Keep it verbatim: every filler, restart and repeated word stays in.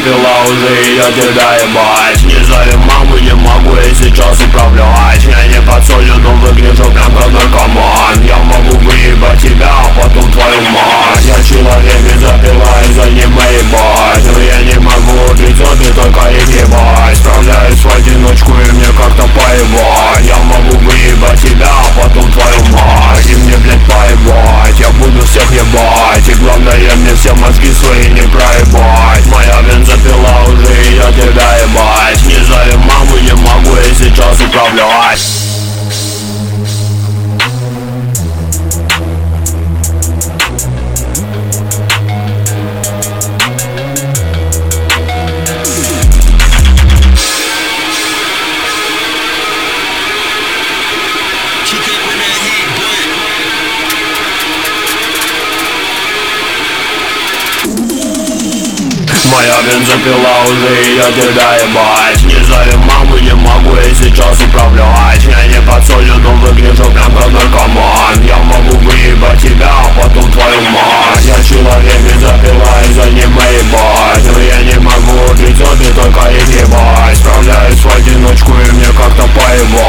бензопила уже, ее тебя ебать. Не зови маму, не могу я сейчас управлять. Я не под солью, но выгляжу прям как наркоман. Я могу выебать тебя, а потом твою мать. Я человек бензопила, и за ним ебать. Но я не могу убить, а ты только их ебать. Справляюсь в одиночку и мне как-то поебать. Я могу выебать тебя, а потом твою мать. И мне, блядь, поебать, я буду всех ебать. И главное, мне все мозги свои не проебать. Моя бензопила уже, и я тебя ебать. Не зови маму, не могу я сейчас управлять. Моя бензопила уже, и я тебя ебать. Не зови маму, не могу я сейчас управлять. Я не под солью, но выгляжу прям как наркоман. Я могу выебать тебя, а потом твою мать. Я человек бензопила, и за ним ебать. Но я не могу убить, а ты только их ебать. Справляюсь в одиночку и мне как-то поебать.